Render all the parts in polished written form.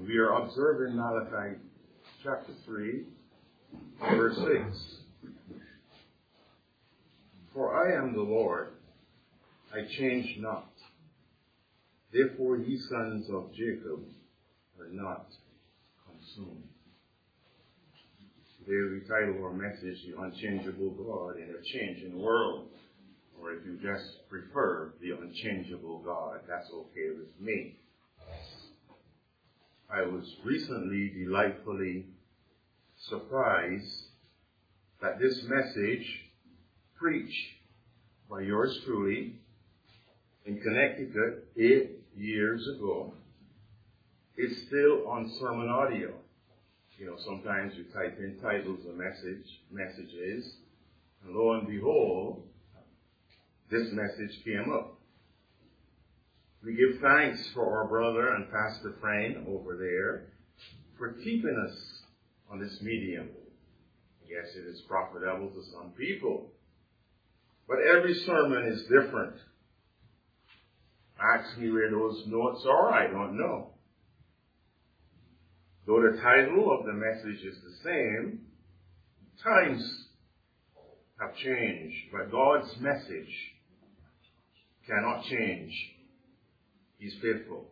We are observing Malachi chapter 3, verse 6. For I am the Lord, I change not. Therefore ye sons of Jacob are not consumed. Today we title our message, The Unchangeable God in a Changing World. Or if you just prefer, The Unchangeable God, that's okay with me. I was recently delightfully surprised that this message preached by yours truly in Connecticut 8 years ago is still on sermon audio. You know, sometimes you type in titles of messages, and lo and behold, this message came up. We give thanks for our brother and pastor friend over there for keeping us on this medium. Yes, it is profitable to some people, but every sermon is different. Ask me where those notes are, I don't know. Though the title of the message is the same, times have changed, but God's message cannot change. He's faithful.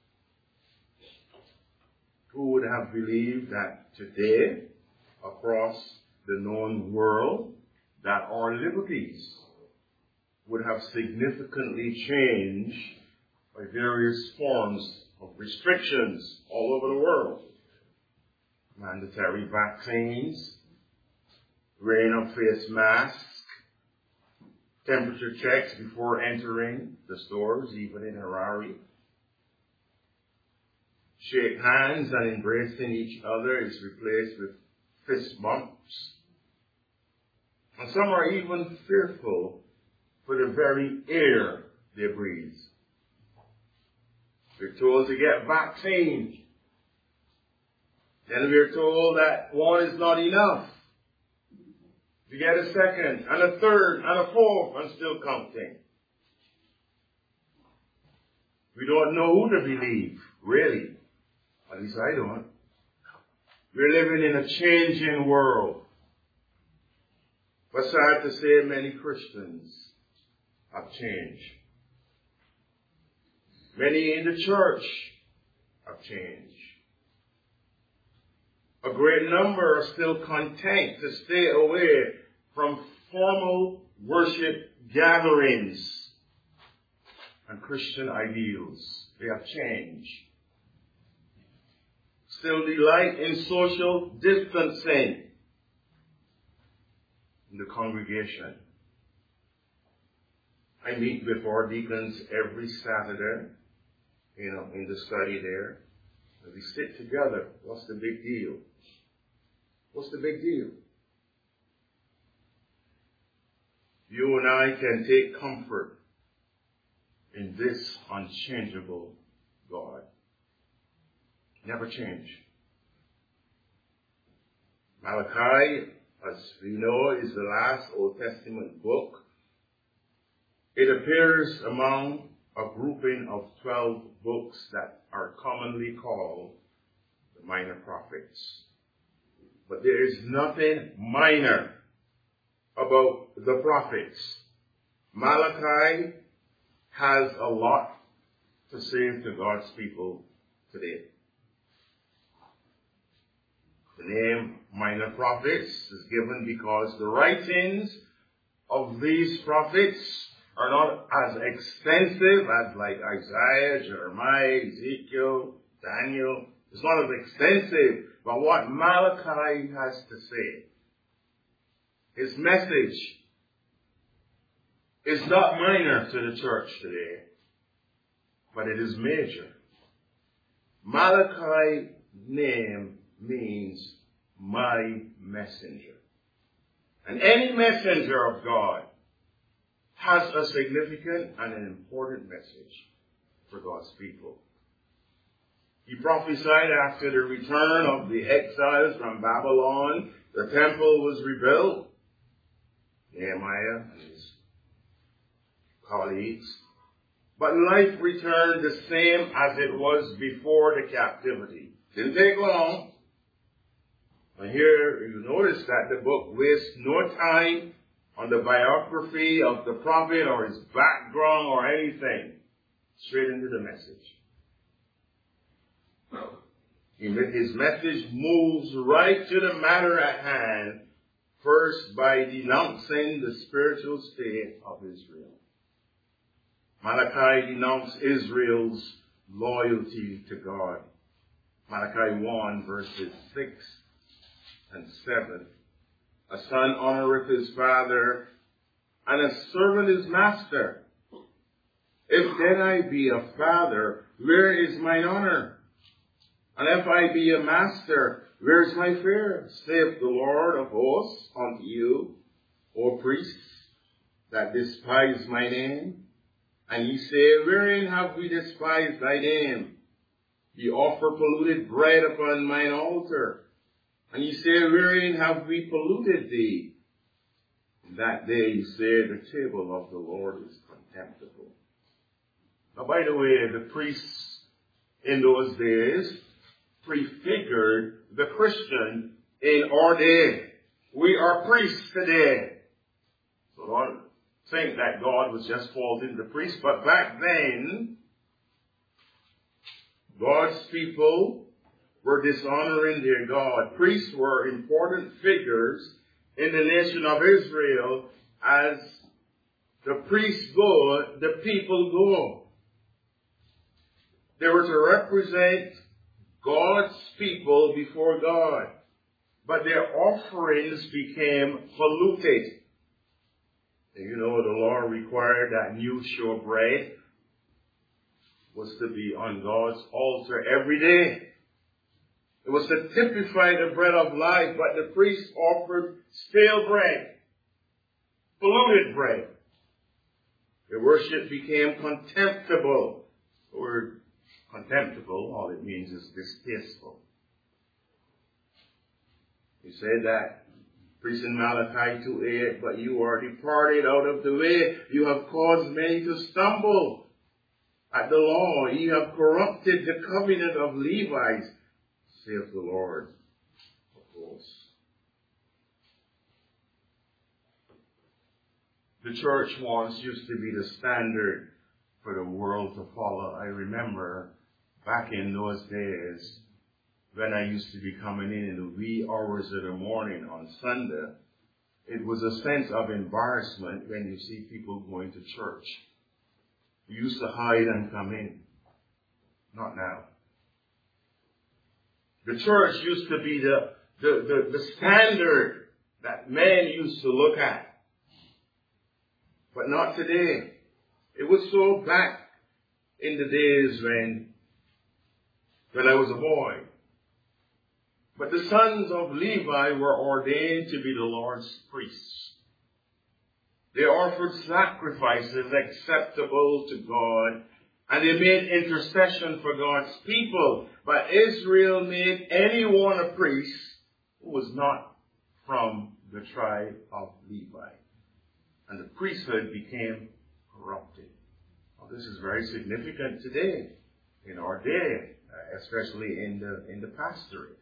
Who would have believed that today, across the known world, that our liberties would have significantly changed by various forms of restrictions all over the world? Mandatory vaccines, wearing of face masks, temperature checks before entering the stores, even in Harare. Shake hands and embracing each other is replaced with fist bumps. And some are even fearful for the very air they breathe. We're told to get vaccinated. Then we're told that one is not enough. You get a second, and a third, and a fourth, and still counting. We don't know who to believe, really. At least I don't. We're living in a changing world. But sad to say, many Christians have changed. Many in the church have changed. A great number are still content to stay away from formal worship gatherings and Christian ideals. They have changed. Still delight in social distancing in the congregation. I meet with our deacons every Saturday, in the study there. We sit together. What's the big deal? What's the big deal? You and I can take comfort in this unchangeable God. Never change. Malachi, as we know, is the last Old Testament book. It appears among a grouping of 12 books that are commonly called the minor prophets. But there is nothing minor about the prophets. Malachi has a lot to say to God's people today. The name minor prophets is given because the writings of these prophets are not as extensive as like Isaiah, Jeremiah, Ezekiel, Daniel. It's not as extensive, but what Malachi has to say, his message, is not minor to the church today, but it is major. Malachi's name means my messenger. And any messenger of God has a significant and an important message for God's people. He prophesied after the return of the exiles from Babylon, the temple was rebuilt. Nehemiah and his colleagues. But life returned the same as it was before the captivity. Didn't take long. And here you notice that the book wastes no time on the biography of the prophet or his background or anything. Straight into the message. His message moves right to the matter at hand, first by denouncing the spiritual state of Israel. Malachi denounced Israel's loyalty to God. Malachi 1 verses 6 and 7. A son honoreth his father, and a servant his master. If then I be a father, where is mine honor? And if I be a master, where is my fear? Saith the Lord of hosts unto you, O priests, that despise my name. And ye say, wherein have we despised thy name? Ye offer polluted bread upon mine altar. And ye say, wherein have we polluted thee? That day ye say, the table of the Lord is contemptible. Now, by the way, the priests in those days prefigured the Christian in our day. We are priests today. So don't think that God was just faulting the priests, but back then, God's people were dishonoring their God. Priests were important figures in the nation of Israel. As the priests go, the people go. They were to represent God's people before God. But their offerings became polluted. And you know, the law required that new showbread was to be on God's altar every day. It was to typify the bread of life, but the priests offered stale bread, polluted bread. Their worship became contemptible. The word contemptible, all it means is distasteful. He said that, priest in Malachi 2:8, but you are departed out of the way. You have caused many to stumble at the law. You have corrupted the covenant of Levites, saith the Lord of hosts. The church once used to be the standard for the world to follow. I remember back in those days when I used to be coming in the wee hours of the morning on Sunday, it was a sense of embarrassment when you see people going to church. You used to hide and come in. Not now. The church used to be the standard that men used to look at. But not today. It was so back in the days when I was a boy. But the sons of Levi were ordained to be the Lord's priests. They offered sacrifices acceptable to God, and they made intercession for God's people. But Israel made anyone a priest who was not from the tribe of Levi. And the priesthood became corrupted. Well, this is very significant today, in our day, especially in the pastorate.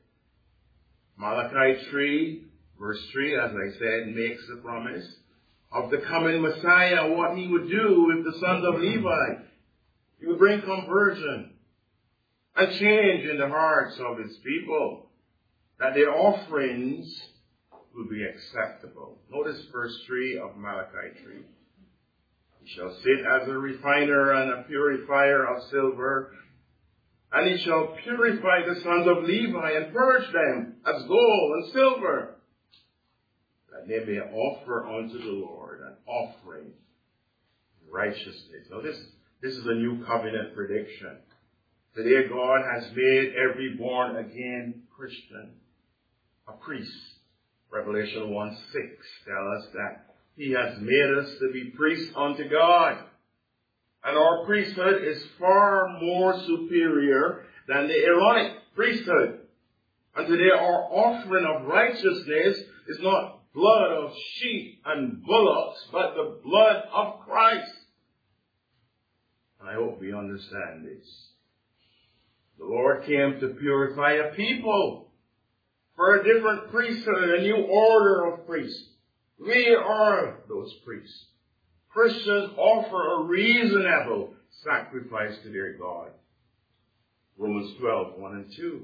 Malachi 3, verse 3, as I said, makes the promise of the coming Messiah, what he would do with the sons of Levi. He would bring conversion and change in the hearts of his people, that their offerings will be acceptable. Notice verse 3 of Malachi 3. He shall sit as a refiner and a purifier of silver, and he shall purify the sons of Levi and purge them as gold and silver, that they may offer unto the Lord an offering of righteousness. Now this is a new covenant prediction. Today God has made every born again Christian a priest. Revelation 1:6 tells us that he has made us to be priests unto God. And our priesthood is far more superior than the Aaronic priesthood. And today our offering of righteousness is not blood of sheep and bullocks, but the blood of Christ. And I hope we understand this. The Lord came to purify a people for a different priesthood, a new order of priests. We are those priests. Christians offer a reasonable sacrifice to their God. Romans 12, 1 and 2.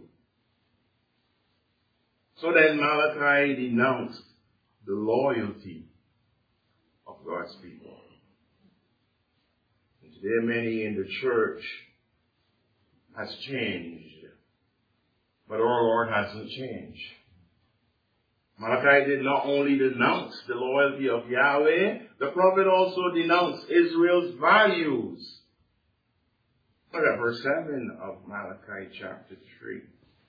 So then Malachi denounced the loyalty of God's people. And today many in the church has changed, but our Lord hasn't changed. Malachi did not only denounce the loyalty of Yahweh, the prophet also denounced Israel's values. Look at verse 7 of Malachi chapter 3.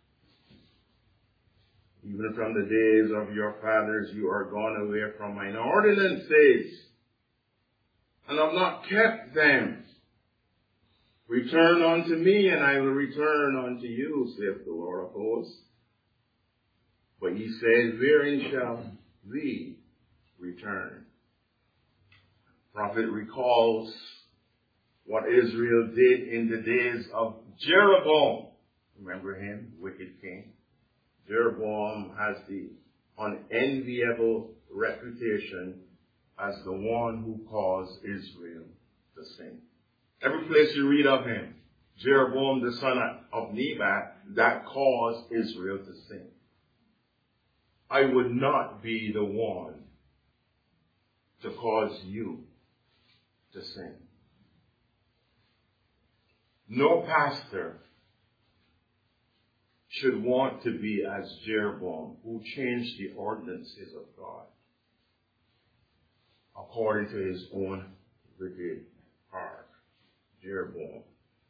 Even from the days of your fathers you are gone away from mine ordinances, and have not kept them. Return unto me, and I will return unto you, saith the Lord of hosts. But he said, wherein shall we return? The prophet recalls what Israel did in the days of Jeroboam. Remember him, wicked king? Jeroboam has the unenviable reputation as the one who caused Israel to sin. Every place you read of him, Jeroboam the son of Nebat, that caused Israel to sin. I would not be the one to cause you to sin. No pastor should want to be as Jeroboam, who changed the ordinances of God according to his own wicked heart. Jeroboam.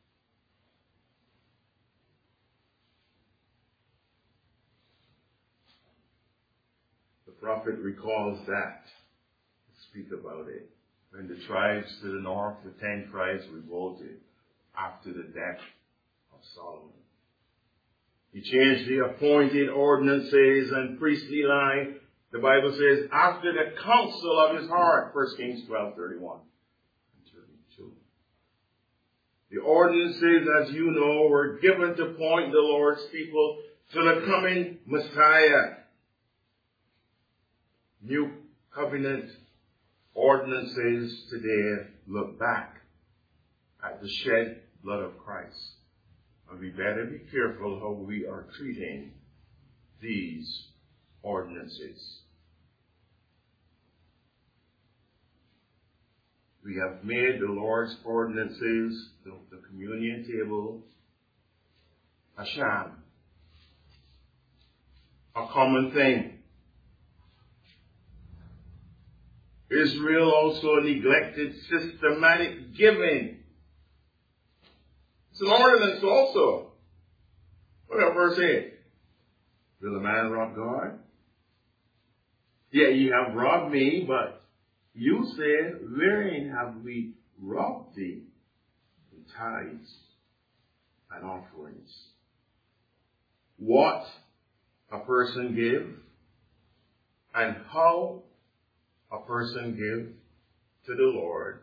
The prophet recalls that. Speak about it. When the tribes to the north, the 10 tribes revolted after the death of Solomon. He changed the appointed ordinances and priestly line. The Bible says, after the counsel of his heart, 1 Kings 12:31 and 32. The ordinances, as you know, were given to point the Lord's people to the coming Messiah. New covenant ordinances today look back at the shed blood of Christ. And we better be careful how we are treating these ordinances. We have made the Lord's ordinances, the communion table, a sham, a common thing. Israel also neglected systematic giving. It's an ordinance also. Look at verse 8. Will a man rob God? Yeah, ye have robbed me, but you say, wherein have we robbed thee? In tithes and offerings. What a person give and how a person give to the Lord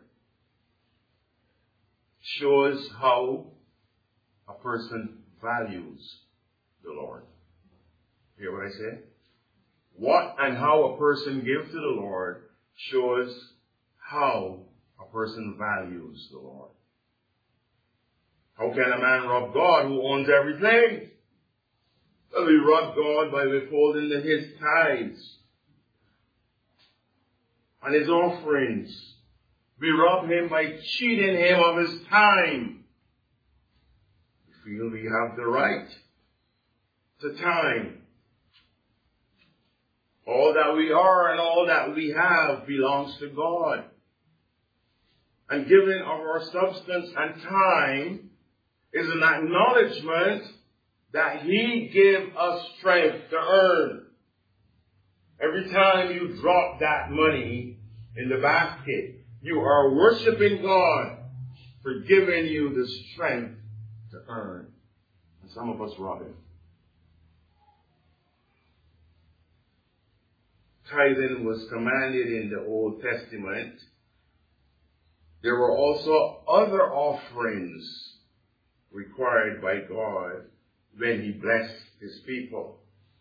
shows how a person values the Lord. Hear what I say? What and how a person gives to the Lord shows how a person values the Lord. How can a man rob God who owns everything? Well, we rob God by withholding his tithes and his offerings. We rob him by cheating him of his time. We feel we have the right to time. All that we are and all that we have belongs to God. And giving of our substance and time is an acknowledgement that he gave us strength to earn. Every time you drop that money in the basket, you are worshiping God for giving you the strength to earn. And some of us rob him. Tithing was commanded in the Old Testament. There were also other offerings required by God when he blessed his people.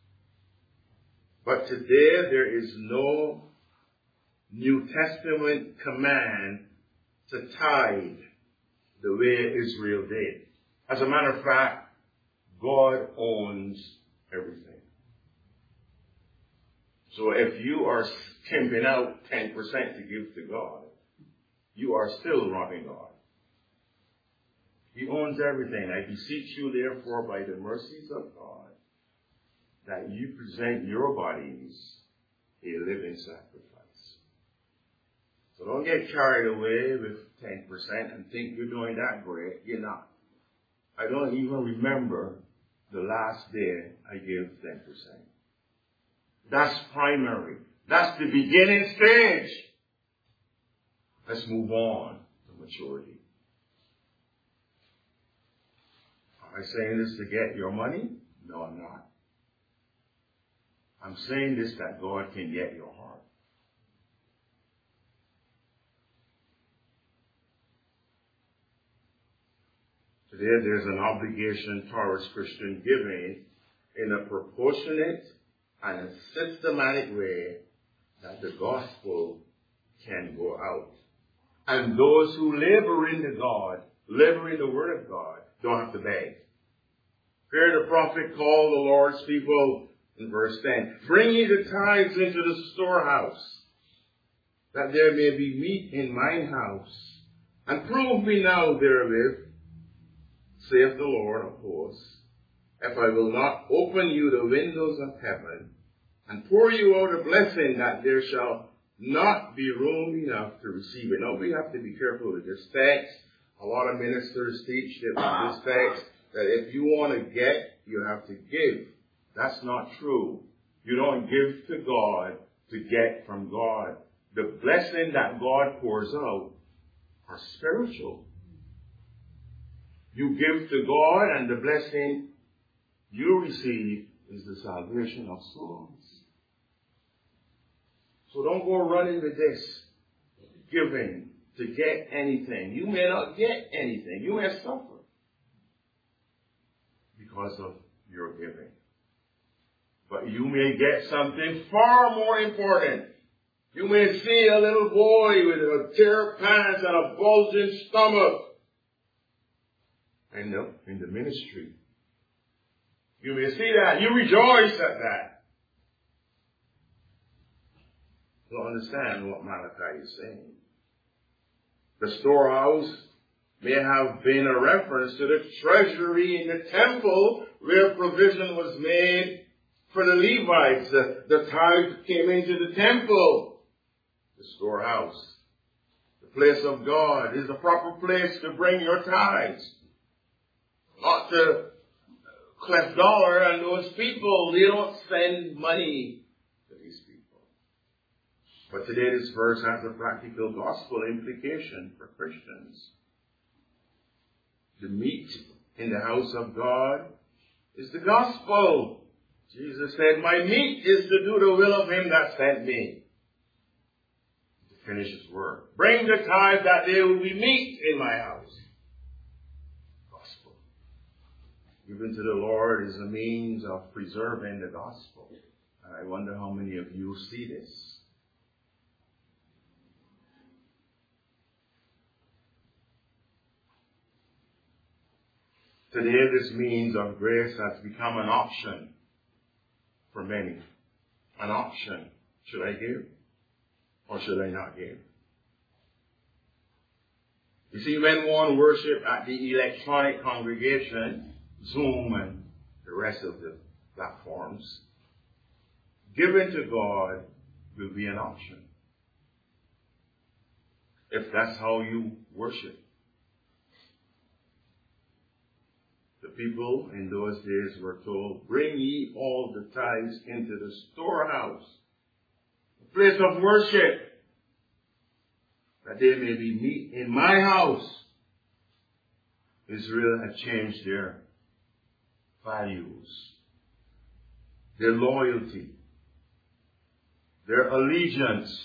But today there is no New Testament command to tithe the way Israel did. As a matter of fact, God owns everything. So if you are skimping out 10% to give to God, you are still robbing God. He owns everything. I beseech you, therefore, by the mercies of God, that you present your bodies a living sacrifice. So don't get carried away with 10% and think you're doing that great. You're not. I don't even remember the last day I gave 10%. That's primary. That's the beginning stage. Let's move on to maturity. Am I saying this to get your money? No, I'm not. I'm saying this that God can get your heart. Today there's an obligation towards Christian giving in a proportionate and a systematic way that the gospel can go out. And those who labor in the word of God, don't have to beg. Here the prophet called the Lord's people in verse 10, bring ye the tithes into the storehouse, that there may be meat in mine house, and prove me now therewith, saith the Lord of hosts, if I will not open you the windows of heaven, and pour you out a blessing that there shall not be room enough to receive it. Now we have to be careful with this text. A lot of ministers teach that with this text, that if you want to get, you have to give. That's not true. You don't give to God to get from God. The blessing that God pours out are spiritual. You give to God, and the blessing you receive is the salvation of souls. So don't go running with this giving to get anything. You may not get anything. You may suffer because of your giving. But you may get something far more important. You may see a little boy with a tear pants and a bulging stomach in the ministry. You may see that. You rejoice at that. You don't understand what Malachi is saying. The storehouse may have been a reference to the treasury in the temple where provision was made for the Levites. The tithe came into the temple. The storehouse, the place of God, is the proper place to bring your tithes. Not to Clef Dollar and those people. They don't send money to these people. But today this verse has a practical gospel implication for Christians. The meat in the house of God is the gospel. Jesus said, my meat is to do the will of him that sent me. To finish his work. Bring the tithe that there will be meat in my house. Gospel. Given to the Lord is a means of preserving the gospel. And I wonder how many of you see this. Today, this means of grace has become an option for many. An option. Should I give or should I not give? You see, when one worship at the electronic congregation, Zoom and the rest of the platforms, giving to God will be an option. If that's how you worship. The people in those days were told, bring ye all the tithes into the storehouse, the place of worship, that there may be meat in my house. Israel had changed their values, their loyalty, their allegiance.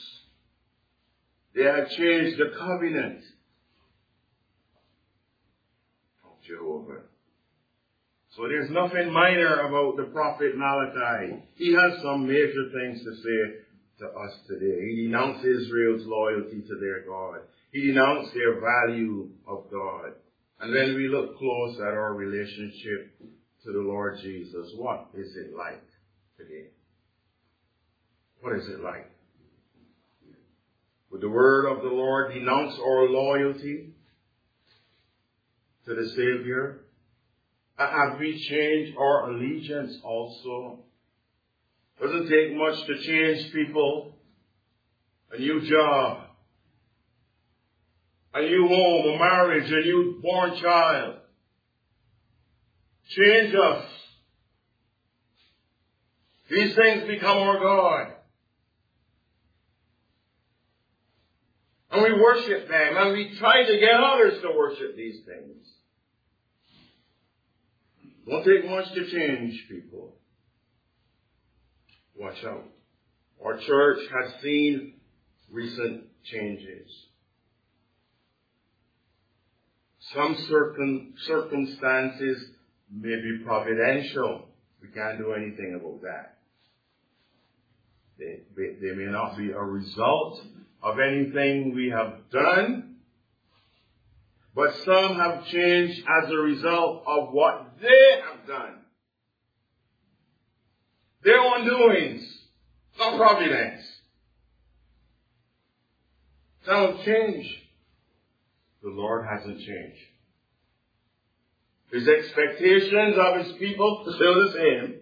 They had changed the covenant. Jehovah. So there's nothing minor about the prophet Malachi. He has some major things to say to us today. He denounced Israel's loyalty to their God. He denounced their value of God. And then we look close at our relationship to the Lord Jesus. What is it like today? What is it like? Would the word of the Lord denounce our loyalty to the Savior? Have we changed our allegiance also? Doesn't take much to change people. A new job, a new home, a marriage, a newborn child. Change us. These things become our God. And we worship them, and we try to get others to worship these things. Won't take much to change people. Watch out. Our church has seen recent changes. Some circumstances may be providential. We can't do anything about that. They may not be a result of anything we have done, but some have changed as a result of what they have done. Their own doings, not providence. Some have changed. The Lord hasn't changed. His expectations of his people are still the same.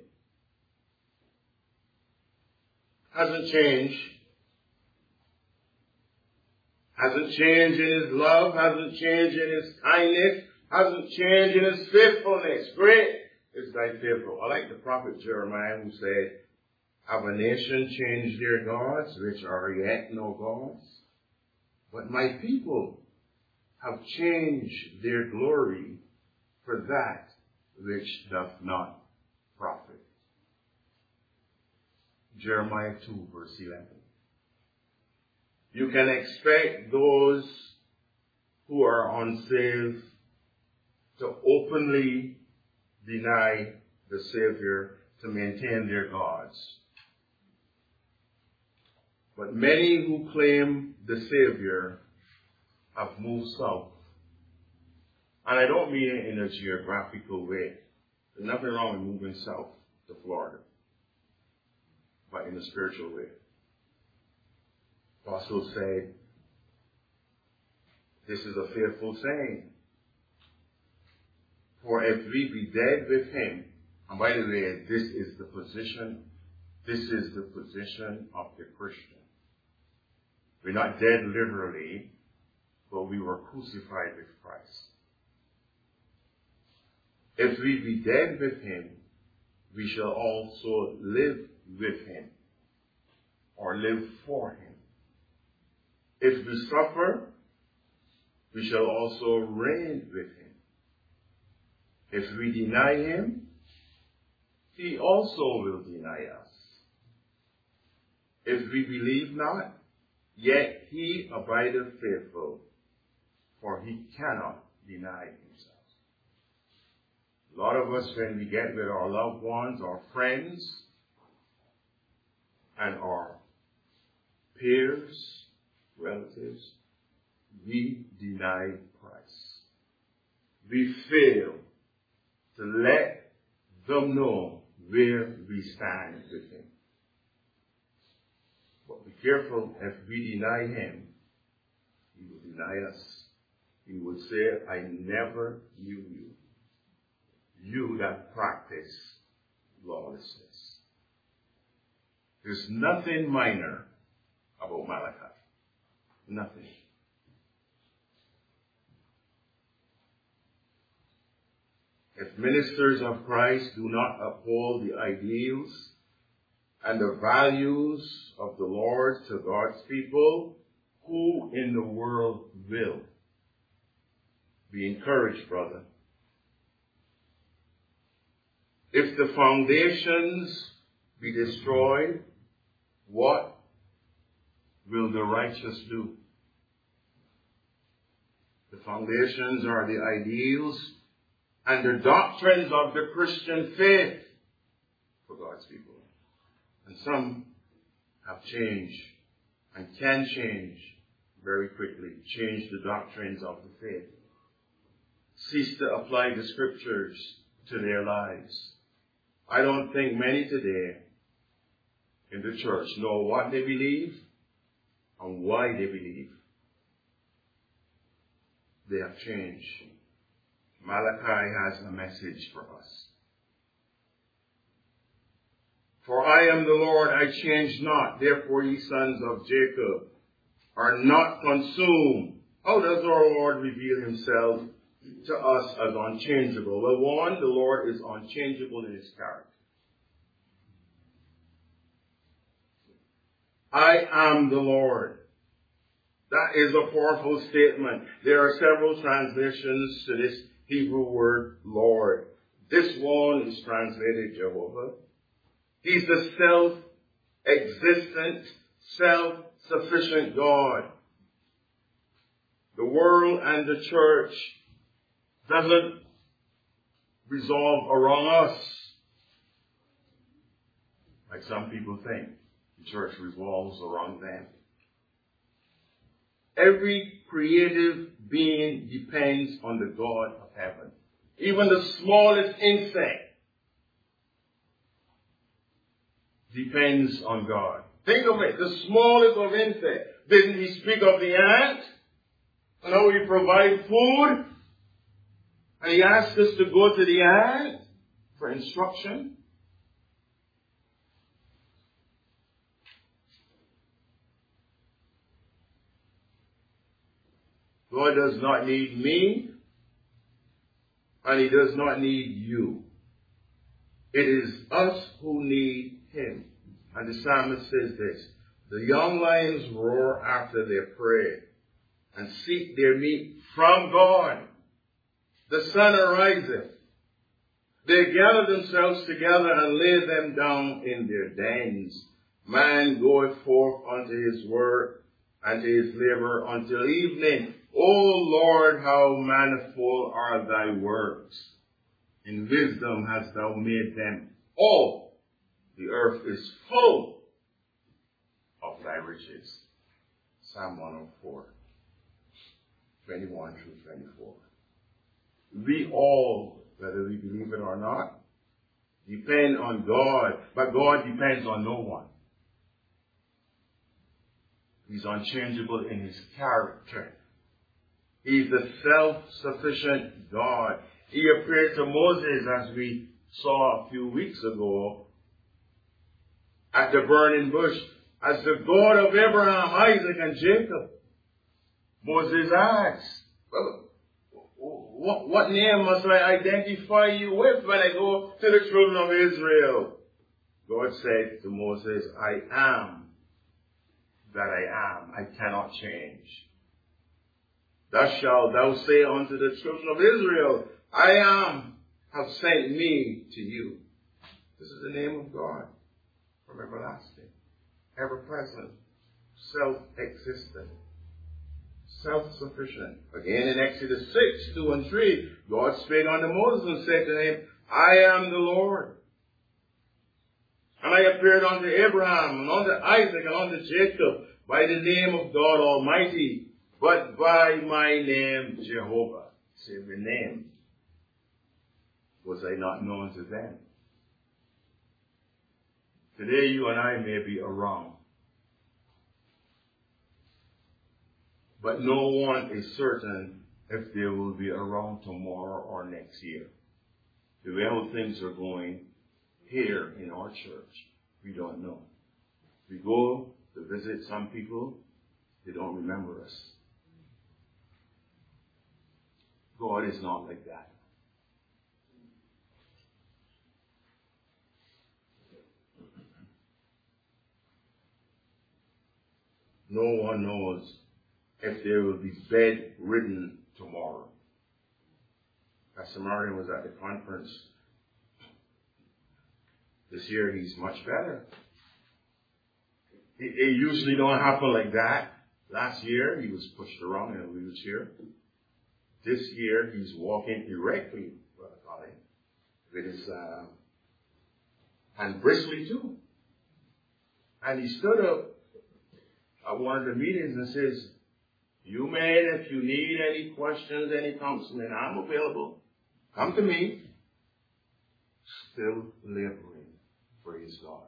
Hasn't changed. Hasn't changed in his love. Hasn't changed in his kindness. Hasn't changed in his faithfulness. Great is thy faithfulness. I like the prophet Jeremiah who said, have a nation changed their gods, which are yet no gods? But my people have changed their glory for that which doth not profit. Jeremiah 2 verse 11. You can expect those who are unsaved to openly deny the Savior to maintain their gods. But many who claim the Savior have moved south. And I don't mean it in a geographical way. There's nothing wrong with moving south to Florida, but in a spiritual way. Apostle said, this is a fearful saying. For if we be dead with him, and by the way, this is the position of the Christian. We're not dead literally, but we were crucified with Christ. If we be dead with him, we shall also live with him, or live for him. If we suffer, we shall also reign with him. If we deny him, he also will deny us. If we believe not, yet he abideth faithful, for he cannot deny himself. A lot of us, when we get with our loved ones, our friends, and our peers, relatives, we deny Christ. We fail to let them know where we stand with him. But be careful, if we deny him, he will deny us. He will say, I never knew you. You that practice lawlessness. There's nothing minor about Malachi. Nothing. If ministers of Christ do not uphold the ideals and the values of the Lord to God's people, who in the world will? Be encouraged, brother. If the foundations be destroyed, what will the righteous do? The foundations are the ideals and the doctrines of the Christian faith for God's people. And some have changed and can change very quickly, change the doctrines of the faith. Cease to apply the scriptures to their lives. I don't think many today in the church know what they believe and why they believe. They have changed. Malachi has a message for us. For I am the Lord, I change not. Therefore ye sons of Jacob are not consumed. How does our Lord reveal himself to us as unchangeable? Well, one, the Lord is unchangeable in his character. I am the Lord. That is a powerful statement. There are several translations to this Hebrew word Lord. This one is translated Jehovah. He's the self-existent, self-sufficient God. The world and the church doesn't resolve around us like some people think. The church revolves around them. Every creative being depends on the God of heaven. Even the smallest insect depends on God. Think of it, the smallest of insects. Didn't he speak of the ant? And how he provides food? And he asked us to go to the ant for instruction. God does not need me, and he does not need you. It is us who need him. And the psalmist says this, the young lions roar after their prey and seek their meat from God. The sun ariseth. They gather themselves together and lay them down in their dens. Man goeth forth unto his work and to his labor until evening. O Lord, how manifold are thy works. In wisdom hast thou made them all. The earth is full of thy riches. Psalm 104, 21 through 24. We all, whether we believe it or not, depend on God, but God depends on no one. He's unchangeable in his character. He's the self-sufficient God. He appeared to Moses, as we saw a few weeks ago, at the burning bush, as the God of Abraham, Isaac, and Jacob. Moses asked, well, what name must I identify you with when I go to the children of Israel? God said to Moses, I am that I am. I cannot change. Thus shalt thou say unto the children of Israel, I am, have sent me to you. This is the name of God from everlasting, ever-present, self-existent, self-sufficient. Again in Exodus 6, 2 and 3, God spake unto Moses and said to him, I am the Lord. And I appeared unto Abraham and unto Isaac and unto Jacob by the name of God Almighty, but by my name Jehovah. Say the name. Was I not known to them? Today you and I may be around. But no one is certain if they will be around tomorrow or next year. The way how things are going here in our church, we don't know. We go to visit some people, they don't remember us. God is not like that. No one knows if they will be bedridden tomorrow. Pastor Martin was at the conference. This year he's much better. It usually don't happen like that. Last year he was pushed around in a wheelchair. This year he's walking erectly. Well, with his hand bristly too. And he stood up at one of the meetings and says, you men, if you need any questions, any counseling, I'm available. Come to me. Still laboring for his God.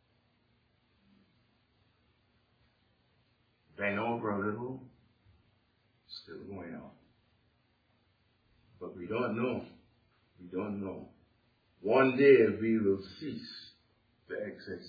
Bend over a little, still going on. But we don't know. We don't know. One day we will cease to exist.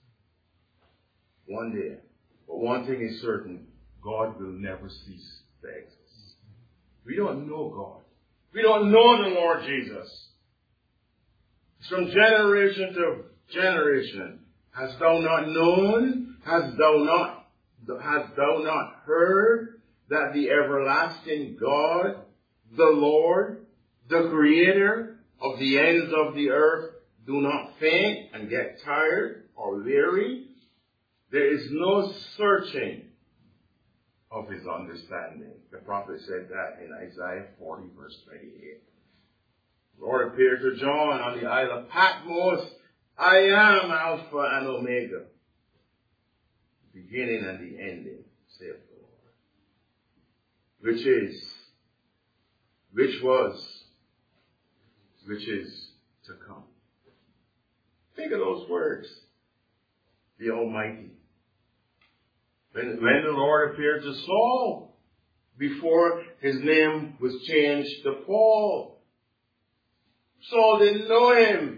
One day. But one thing is certain, God will never cease to exist. We don't know God. We don't know the Lord Jesus. It's from generation to generation. Hast thou not known? Hast thou not heard that the everlasting God, the Lord, the Creator of the ends of the earth, do not faint and get tired or weary? There is no searching of his understanding. The prophet said that in Isaiah 40 verse 28. The Lord appeared to John on the Isle of Patmos. I am Alpha and Omega, the beginning and the ending, saith the Lord. Which is, which was, which is to come. Think of those words. The Almighty. When the Lord appeared to Saul, before his name was changed to Paul, Saul didn't know him.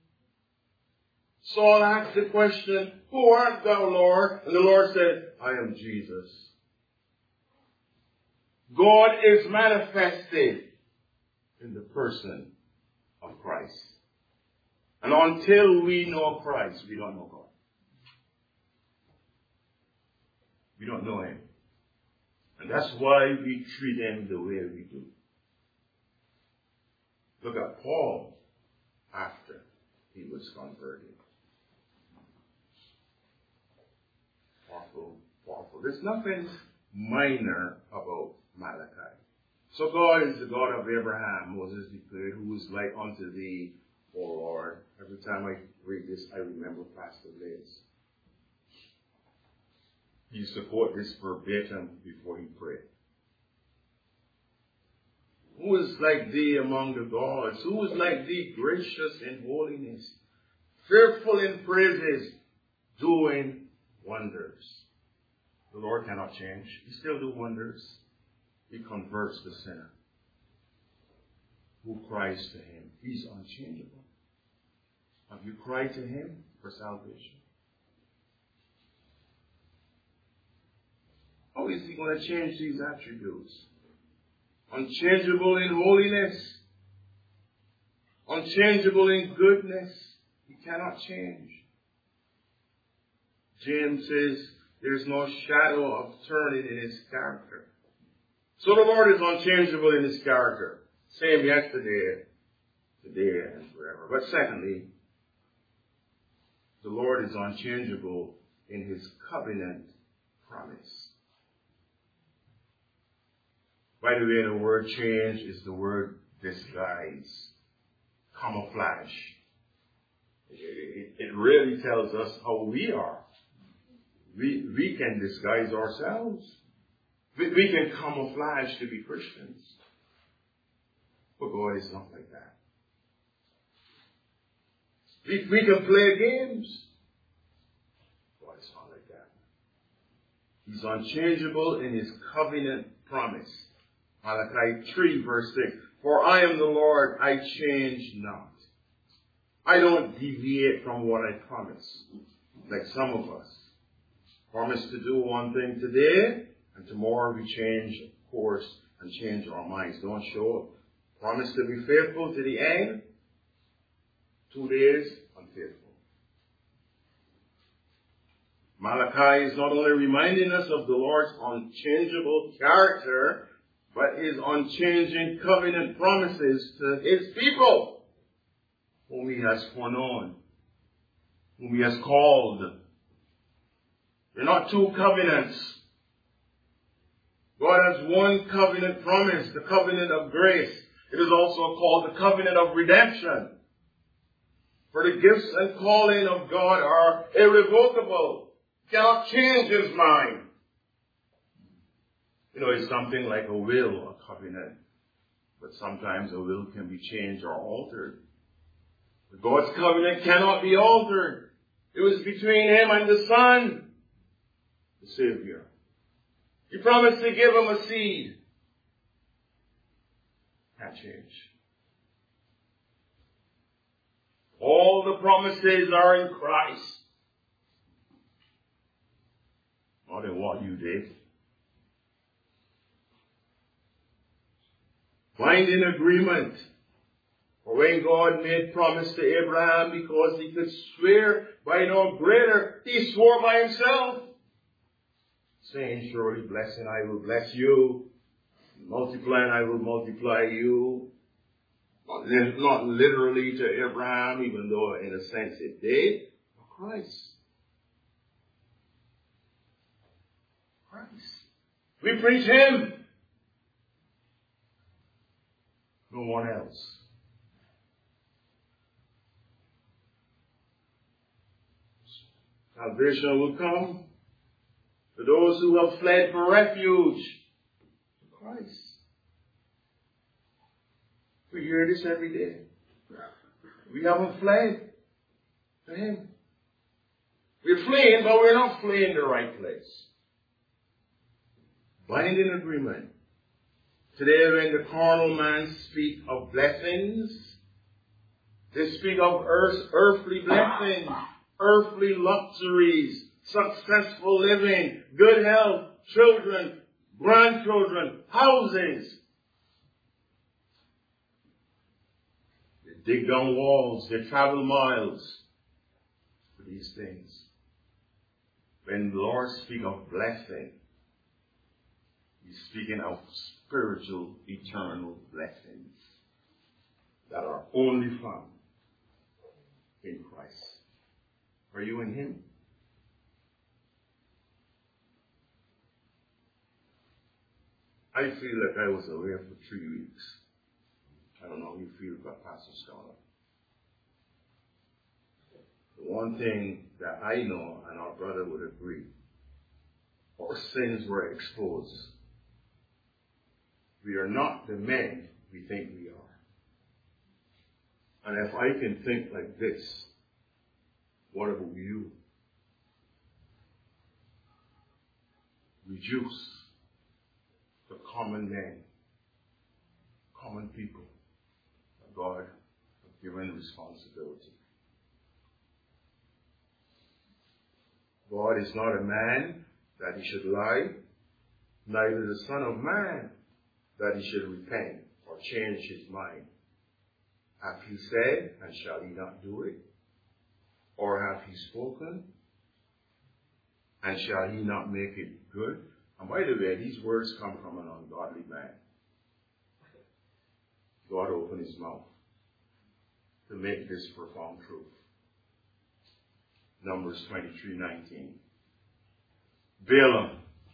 Saul asked the question, who art thou, Lord? And the Lord said, I am Jesus. God is manifested in the person of Christ. And until we know Christ, we don't know God. We don't know him. And that's why we treat him the way we do. Look at Paul after he was converted. Powerful. There's nothing minor about Malachi. So God is the God of Abraham, Moses declared, who is like unto thee, O Lord. Every time I read this, I remember Pastor Liz. He used to quote this verbatim before he prayed. Who is like thee among the gods? Who is like thee, gracious in holiness, fearful in praises, doing wonders? The Lord cannot change. He still do wonders. He converts the sinner who cries to him. He's unchangeable. Have you cried to him for salvation? How is he going to change these attributes? Unchangeable in holiness. Unchangeable in goodness. He cannot change. James says there's no shadow of turning in his character. So the Lord is unchangeable in his character. Same yesterday, today, and forever. But secondly, the Lord is unchangeable in his covenant promise. By the way, the word change is the word disguise, camouflage. It really tells us how we are. We can disguise ourselves. We can camouflage to be Christians. But God is not like that. We can play games. God is not like that. He's unchangeable in his covenant promise. Malachi 3 verse 6. For I am the Lord, I change not. I don't deviate from what I promise, like some of us. Promise to do one thing today, and tomorrow we change course and change our minds. Don't show up. Promise to be faithful to the end. 2 days, unfaithful. Malachi is not only reminding us of the Lord's unchangeable character, but his unchanging covenant promises to his people, whom he has foreknown, whom he has called. They're not two covenants. God has one covenant promise, the covenant of grace. It is also called the covenant of redemption. For the gifts and calling of God are irrevocable. Cannot change his mind. You know, it's something like a will, a covenant. But sometimes a will can be changed or altered. But God's covenant cannot be altered. It was between him and the Son, the Savior. He promised to give him a seed. Can't change. All the promises are in Christ. Not in what you did. Binding agreement. For when God made promise to Abraham, because he could swear by no greater, he swore by himself, saying, surely blessing I will bless you, multiplying I will multiply you. Not literally to Abraham, even though in a sense it did, but Christ. Christ. We preach him. No one else. Salvation will come to those who have fled for refuge to Christ. We hear this every day. We haven't fled to him. We're fleeing, but we're not fleeing the right place. Binding agreement. Today when the carnal man speak of blessings, they speak of earthly blessings, earthly luxuries, successful living, good health, children, grandchildren, houses. They dig down walls, they travel miles for these things. When the Lord speaks of blessing, he's speaking of spiritual, eternal blessings that are only found in Christ. Are you in him? I feel like I was away for 3 weeks. I don't know how you feel about Pastor Scholar. The one thing that I know, and our brother would agree, our sins were exposed. We are not the men we think we are. And if I can think like this, what about you? Reduce to common men, common people that God has given responsibility. God is not a man that he should lie, neither the Son of Man that he should repent or change his mind. Hath he said, and shall he not do it? Or hath he spoken, and shall he not make it good? And by the way, these words come from an ungodly man. God opened his mouth to make this profound truth. Numbers 23:19. Balaam.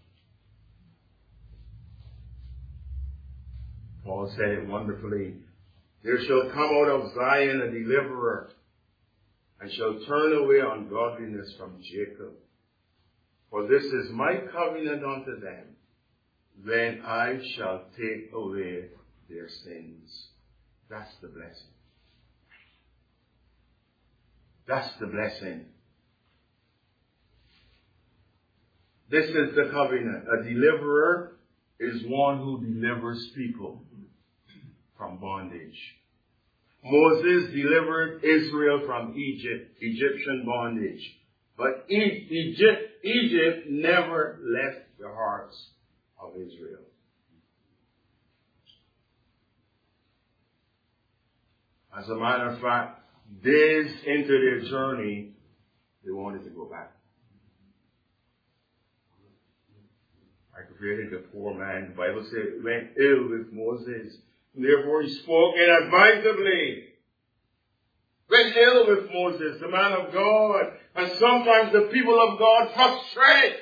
Paul said it wonderfully. There shall come out of Zion a deliverer, and shall turn away ungodliness from Jacob. For this is my covenant unto them, when I shall take away their sins. That's the blessing. That's the blessing. This is the covenant. A deliverer is one who delivers people from bondage. Moses delivered Israel from Egyptian bondage. But Egypt never left the hearts of Israel. As a matter of fact, days into their journey, they wanted to go back. I created a poor man. The Bible said went ill with Moses. Therefore he spoke inadvisably. Went ill with Moses, the man of God. And sometimes the people of God frustrate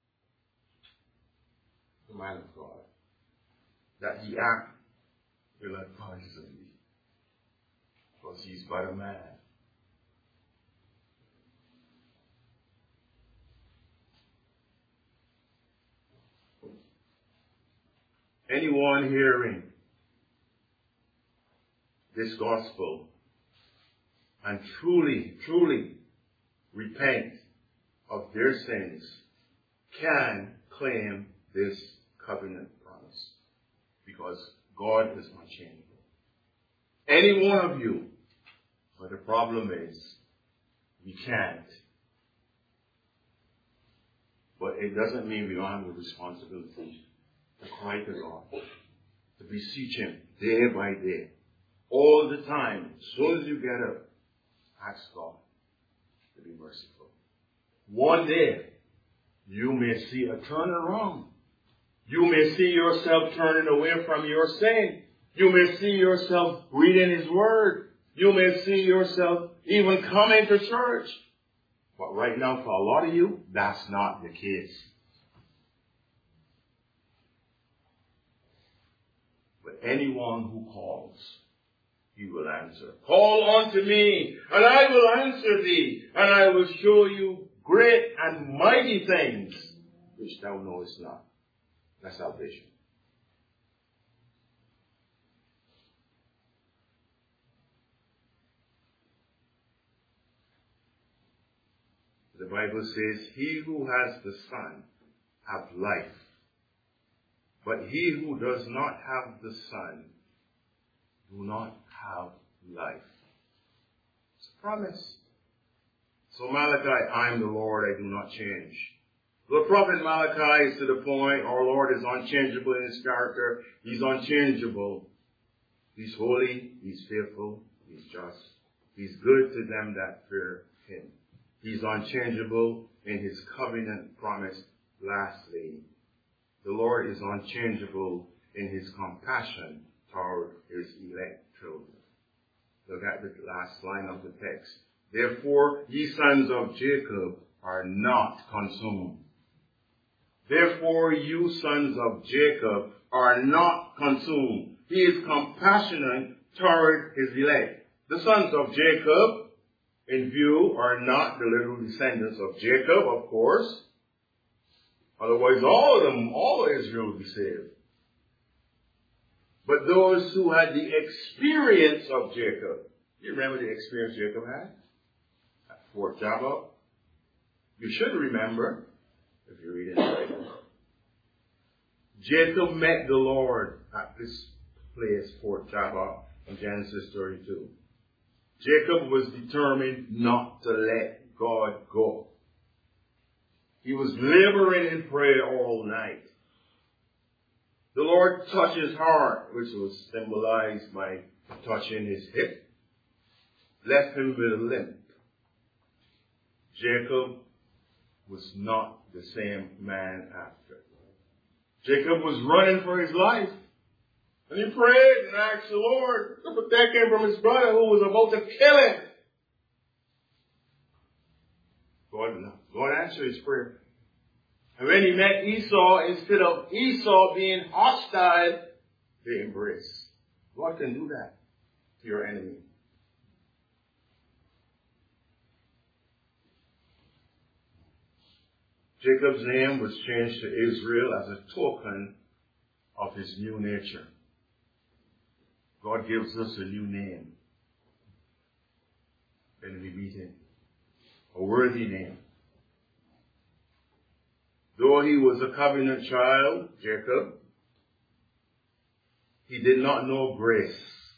the man of God, that he act ill-advisedly, because he's but a man. anyone hearing this gospel and truly repent of their sins can claim this covenant promise, because God is unchangeable. Any one of you, but the problem is we can't. But it doesn't mean we don't have the responsibility to cry to God, to beseech Him day by day, all the time. As soon as you get up, ask God to be merciful. One day, you may see a turnaround. You may see yourself turning away from your sin. You may see yourself reading His Word. You may see yourself even coming to church. But right now, for a lot of you, that's not the case. But anyone who calls, He will answer. Call unto me, and I will answer thee, and I will show you great and mighty things which thou knowest not. That's salvation. The Bible says, he who has the Son have life. But he who does not have the Son do not have life. It's a promise. So Malachi, I am the Lord, I do not change. The prophet Malachi is to the point, our Lord is unchangeable in His character. He's unchangeable. He's holy, He's faithful, He's just. He's good to them that fear Him. He's unchangeable in His covenant promise. Lastly, the Lord is unchangeable in His compassion toward His elect children. Look at the last line of the text. Therefore, ye sons of Jacob are not consumed. Therefore, you sons of Jacob are not consumed. He is compassionate toward His elect. The sons of Jacob, in view, are not the literal descendants of Jacob, of course. Otherwise, all of Israel would be saved. But those who had the experience of Jacob. You remember the experience Jacob had at Fort Jabbok? You should remember, if you read it in the Bible. Jacob met the Lord at this place, Fort Jabbok, in Genesis 32. Jacob was determined not to let God go. He was laboring in prayer all night. The Lord touched his heart, which was symbolized by touching his hip, left him with a limp. Jacob was not the same man after. Jacob was running for his life. And he prayed and asked the Lord to protect him from his brother who was about to kill him. God answered his prayer. And when he met Esau, instead of Esau being hostile, they embraced. God can do that to your enemy. Jacob's name was changed to Israel as a token of his new nature. God gives us a new name when we meet Him. A worthy name. Though he was a covenant child, Jacob, he did not know grace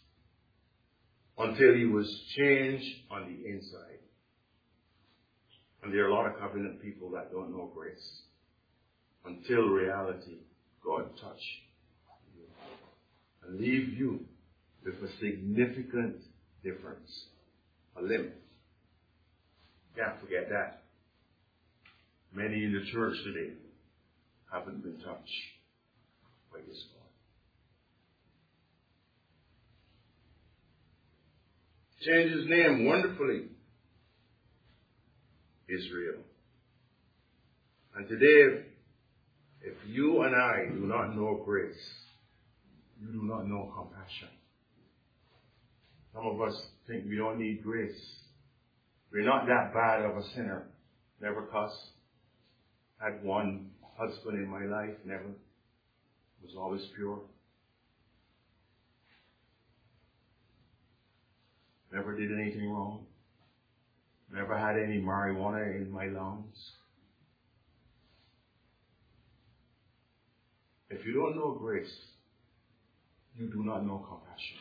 until he was changed on the inside. And there are a lot of covenant people that don't know grace until reality, God touch you and leave you with a significant difference, a limp. Can't forget that. Many in the church today haven't been touched by this God. Changed his name wonderfully, Israel. And today, if you and I do not know grace, you do not know compassion. Some of us think we don't need grace. We're not that bad of a sinner. Never cuss. Had one husband in my life, never. was always pure. Never did anything wrong. Never had any marijuana in my lungs. If you don't know grace, you do not know compassion.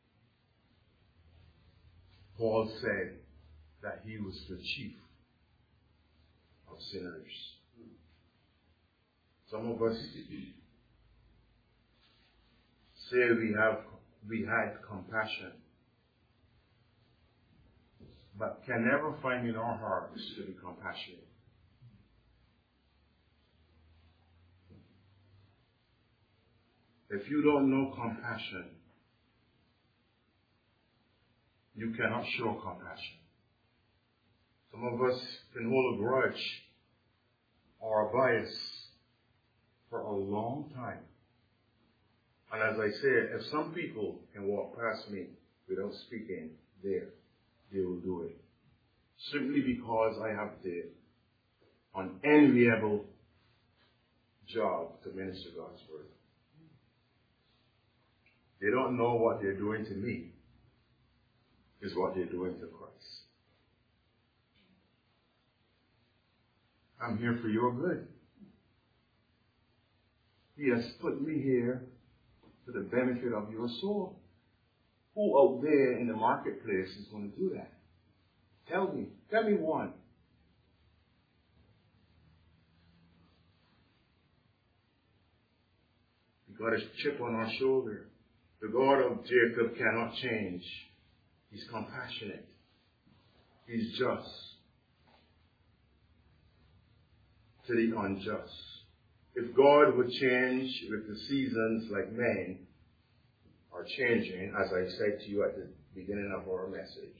Paul said that he was the chief of sinners. Some of us say we had compassion, but can never find in our hearts to be compassionate. If you don't know compassion, you cannot show compassion. Some of us can hold a grudge or a bias for a long time. And as I said, if some people can walk past me without speaking, they will do it. Simply because I have the unenviable job to minister God's word. They don't know what they're doing to me is what they're doing to Christ. I'm here for your good. He has put me here for the benefit of your soul. Who out there in the marketplace is going to do that? Tell me one. We got a chip on our shoulder. The God of Jacob cannot change. He's compassionate. He's just to the unjust. If God would change with the seasons like men are changing, as I said to you at the beginning of our message,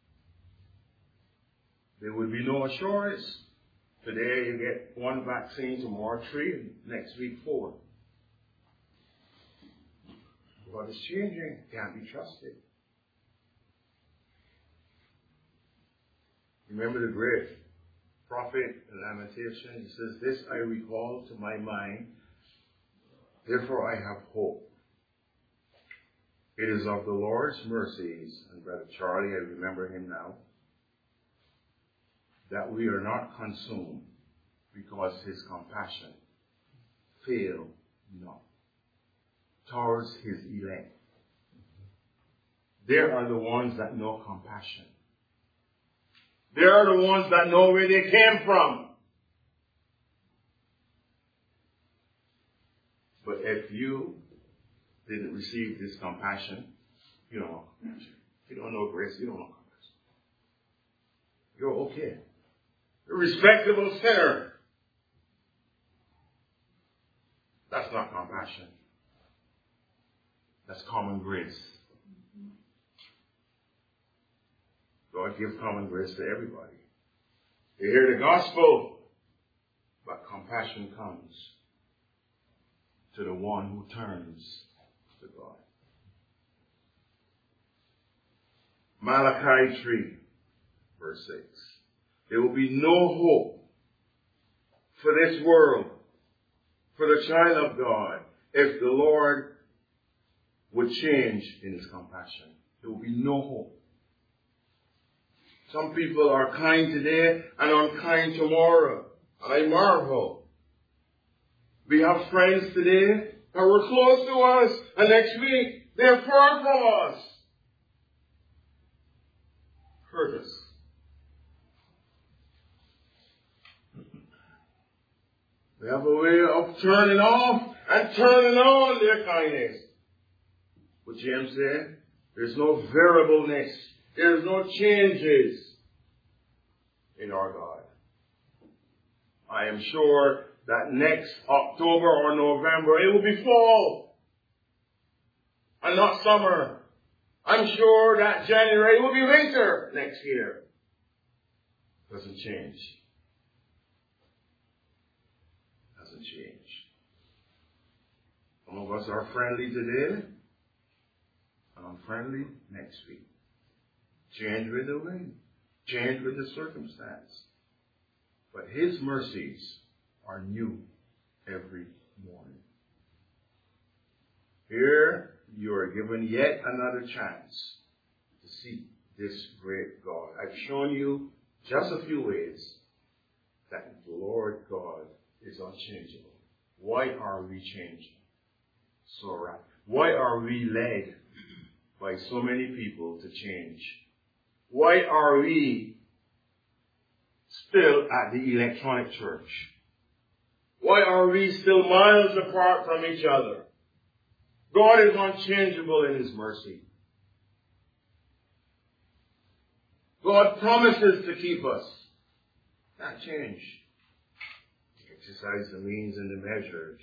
there would be no assurance. Today you get one vaccine, tomorrow 3, and next week 4. God is changing, can't be trusted. Remember the great prophet in Lamentation? He says, "This I recall to my mind, therefore I have hope. It is of the Lord's mercies," and Brother Charlie, I remember him now, "that we are not consumed, because his compassion fail not towards his elect." They are the ones that know compassion. They are the ones that know where they came from. But if you didn't receive this compassion, you don't know compassion. If you don't know grace, you don't know compassion. You're okay. You're a respectable sinner. That's not compassion. That's common grace. God gives common grace to everybody. They hear the gospel, but compassion comes to the one who turns to God. Malachi 3, verse 6. There will be no hope for this world, for the child of God, if the Lord would change in his compassion. There will be no hope. Some people are kind today and unkind tomorrow. And I marvel. We have friends today that were close to us, and next week they're far from us. Hurt us. They have a way of turning off and turning on their kindness. But James said, there's no variableness. There's no changes in our God. I am sure that next October or November, it will be fall and not summer. I'm sure that January will be winter next year. Doesn't change. Doesn't change. Some of us are friendly today and unfriendly next week. Change with the wind. Change with the circumstance. But his mercies are new every morning. Here you are given yet another chance to seek this great God. I've shown you just a few ways that the Lord God is unchangeable. Why are we changing so rapidly? Why are we led by so many people to change? Why are we still at the electronic church? Why are we still miles apart from each other? God is unchangeable in His mercy. God promises to keep us. Not change. Exercise the means and the measures.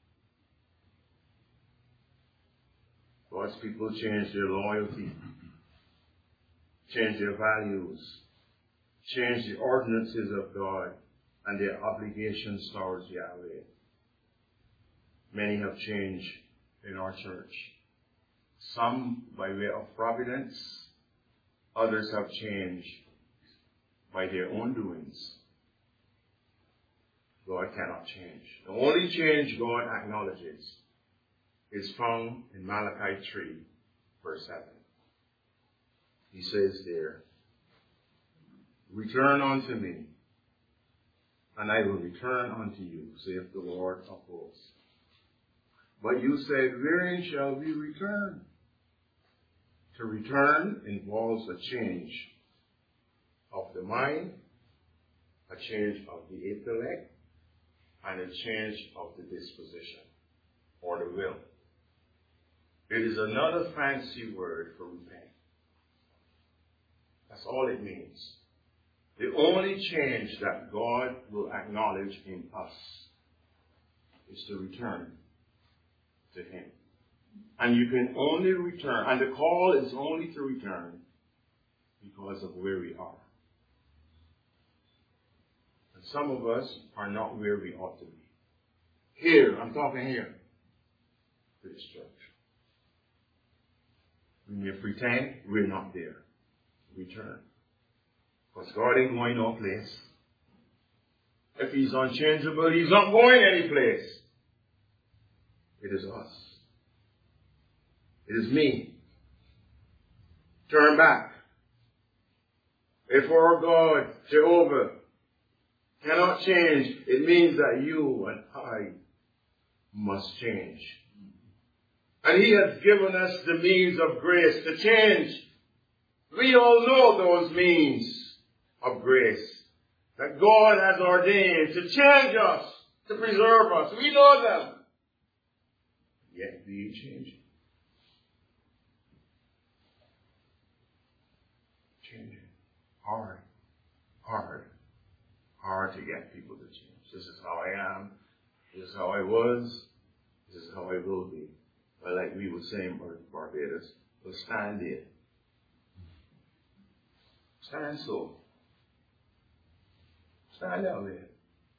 God's people change their loyalty, change their values, change the ordinances of God and their obligations towards Yahweh. Many have changed in our church. Some by way of providence, others have changed by their own doings. God cannot change. The only change God acknowledges is found in Malachi 3, verse 7. He says there, "Return unto me, and I will return unto you, saith the Lord of hosts. But you said, wherein shall we return?" To return involves a change of the mind, a change of the intellect, and a change of the disposition or the will. It is another fancy word for repent. That's all it means. The only change that God will acknowledge in us is to return to Him. And you can only return, and the call is only to return because of where we are. And some of us are not where we ought to be. Here, I'm talking here, to this church. We may pretend we're not there. Return. Because God ain't going no place. If He's unchangeable, He's not going any place. It is us. It is me. Turn back. If our God, Jehovah, cannot change, it means that you and I must change. And He has given us the means of grace to change. We all know those means of grace that God has ordained to change us, to preserve us. We know them. Yet we change. Changing. Hard to get people to change. This is how I am. This is how I was. This is how I will be. But like we would say in Barbados, we'll stand there. Stand so. Stand out there.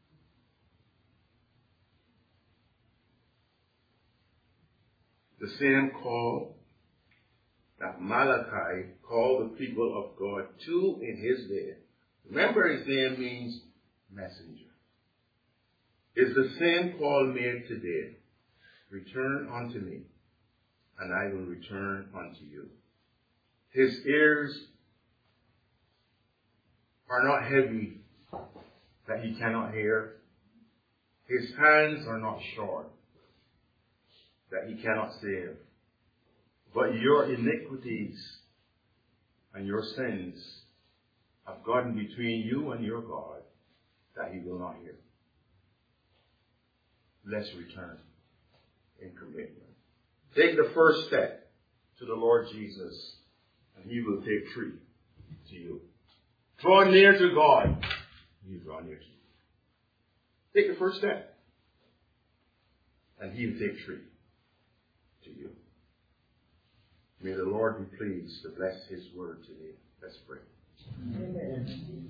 The same call that Malachi called the people of God to in his day. Remember, his name means messenger. Is the same call made today. Return unto me, and I will return unto you. His ears are not heavy that He cannot hear. His hands are not short that He cannot save. But your iniquities and your sins have gotten between you and your God that He will not hear. Let's return in commitment. Take the first step to the Lord Jesus, and He will take 3 to you. Draw near to God, and He'll draw near to you. Take the first step, and He'll take 3 to you. May the Lord be pleased to bless His word today. Let's pray. Amen.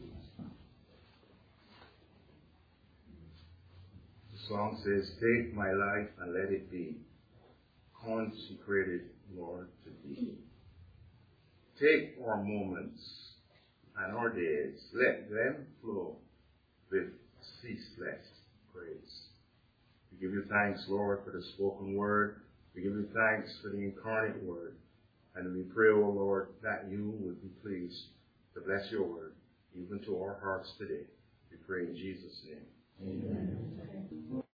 The song says, "Take my life and let it be consecrated, Lord, to Thee." Take our moments and our days, let them flow with ceaseless praise. We give you thanks, Lord, for the spoken word. We give you thanks for the incarnate word. And we pray, O Lord, that you would be pleased to bless your word, even to our hearts today. We pray in Jesus' name. Amen.